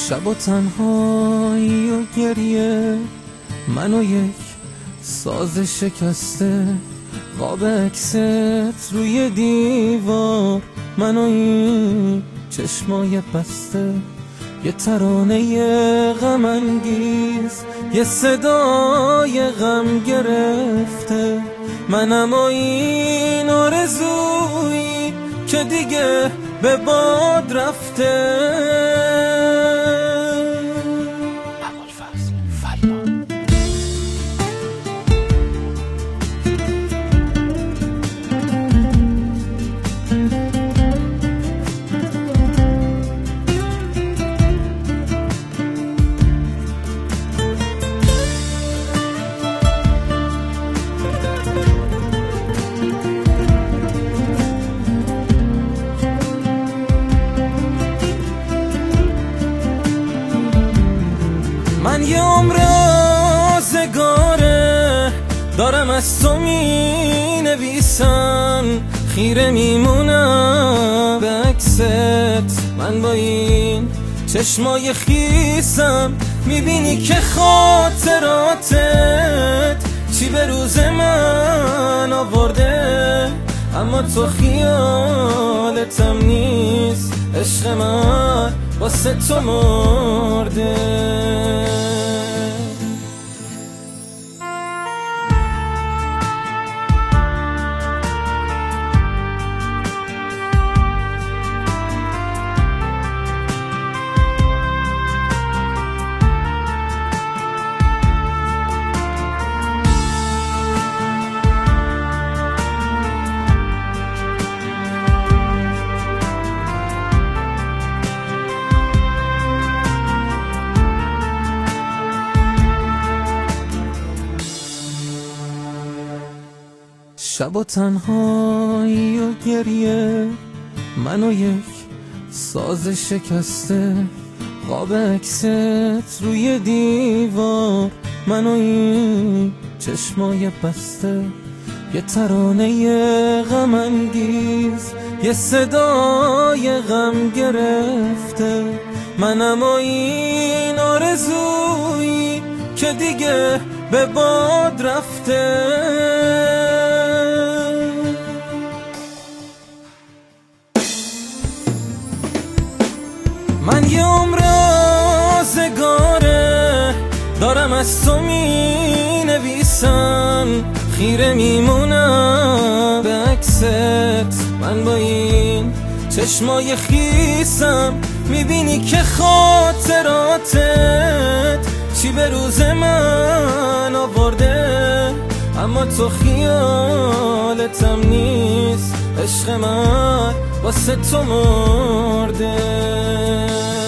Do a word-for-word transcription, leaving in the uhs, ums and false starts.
شب و تنهایی و گریه، من و یک ساز شکسته، قاب عکست روی دیوار، من و این چشمای بسته، یه ترانه غم انگیز، یه صدای غم گرفته، منم و این آرزویی که دیگه به باد رفته. من یه عمر آزگاره دارم از تو می نویسم، خیره میمونم به عکست، من با این چشمای خیسم، میبینی که خاطراتت چی به روز من آورده، اما تو خیالتم نیست، عشق من واسه تو مرده. شب و تنهایی و گریه، من و یک ساز شکسته، قاب عکست روی دیوار، من و این چشمای بسته، یه ترانه غم انگیز، یه صدای غم گرفته، منم و این آرزویی که دیگه به باد رفته. من یه عمر آزگاره دارم از تو می نویسم، خیره میمونم به عکست، من با این چشمای خیسم، میبینی که خاطراتت چی به روز من آورده، اما تو خیالتم نیست، عشق من واسه تو مرده.